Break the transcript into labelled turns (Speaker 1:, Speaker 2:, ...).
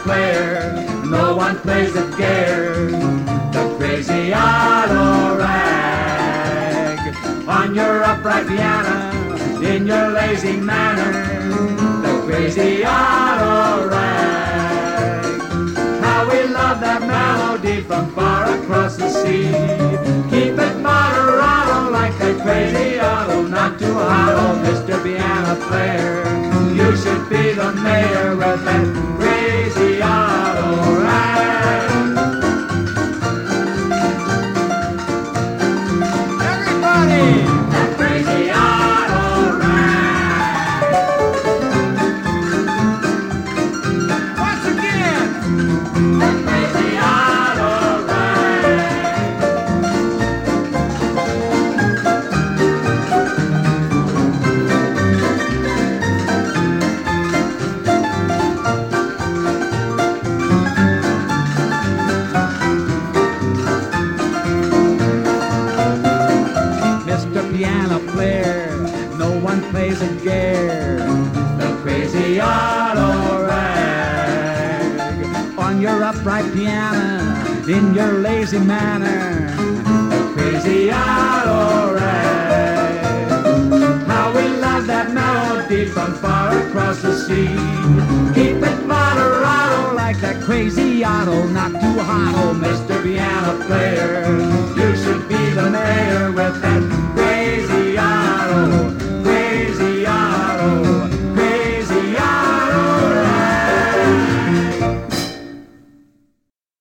Speaker 1: player, no one plays it gayer. The crazy auto rag. On your upright piano, in your lazy manner, the crazy auto rag. How we love that melody from far across the sea. Keep it moderato like that crazy auto, not too hollow, Mr. Piano Player. You should be the mayor of that crazy auto rag. Everybody! That crazy auto rag. Once again! That crazy auto rag. Mr. Piano Player, no one plays a gare. The crazy auto rag. On your upright piano, in your lazy manner, the crazy auto rag. How we love that melody from far across the sea. Keep it moderato like that crazy auto, not too hollow, Mr. Piano Player.